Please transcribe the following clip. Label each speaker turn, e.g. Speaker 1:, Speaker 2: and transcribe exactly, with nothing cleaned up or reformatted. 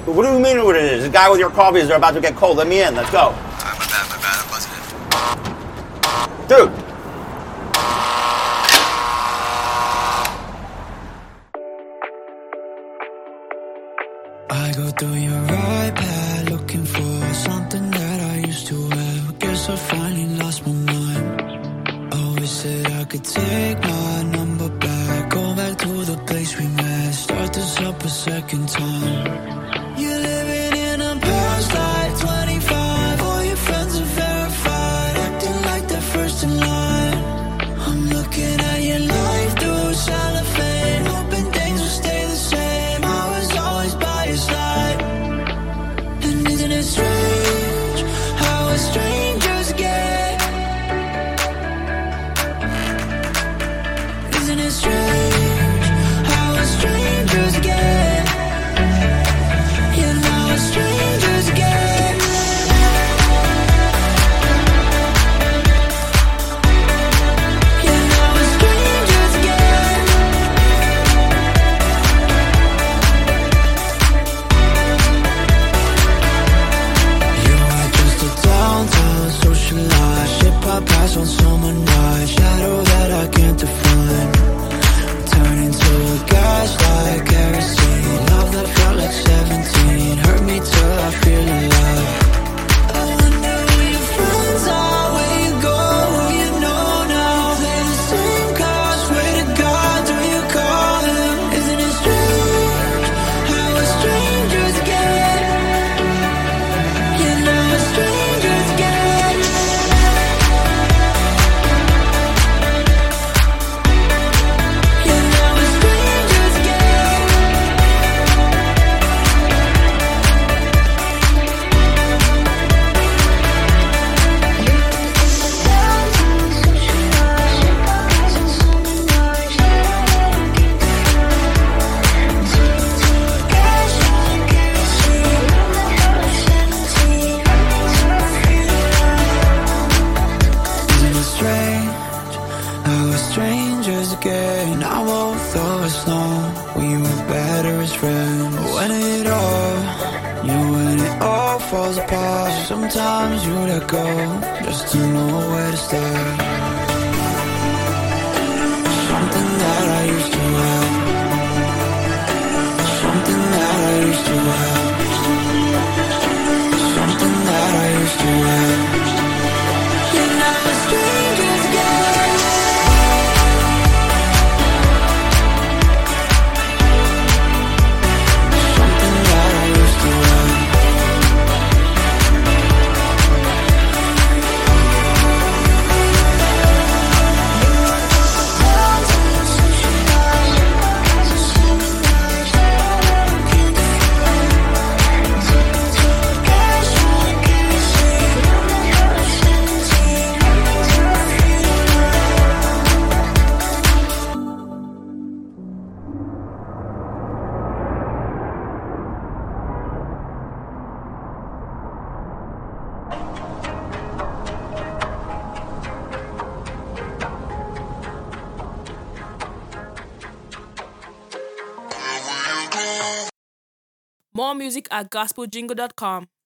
Speaker 1: What do you mean what it is? The guy with your coffees are about to get cold. Let me in. Let's go.
Speaker 2: Uh, my bad, my bad. That wasn't it.
Speaker 1: Dude.
Speaker 3: I go through your iPad looking for something that I used to have. Guess I finally lost my mind. Always said I could take my number back. Go back to the place we met. Start this up a second time. You're living in a past like twenty-five. All your friends are verified, acting like they're first in line. I'm looking at your life through cellophane, hoping things will stay the same. I was always by your side. And isn't it strange how a strangers get? Isn't it strange how a strangers get? You know how strangers get. You know how strangers get. You are just a downtown socialite. Ship I pass on summer nights. Shadow that I can't define. Turn into a gaslight, kerosene. Love that felt like seventeen. Hurt me till I feel alive. I wonder who your friends are, where you go, who you know now. Play the same cards, swear to God, do you call them? Isn't it strange how a strangers get? You know how strangers get. You know how strangers get. Isn't it strange how strangers get? Now both of us know we were better as friends. When it all, you know, when it all falls apart, sometimes you let go just to know where to start. Something that I used to have. Something that I used to have. Something that I used to have. You know how strangers get. Something that I used to have.
Speaker 4: More music at gospel jingle dot com.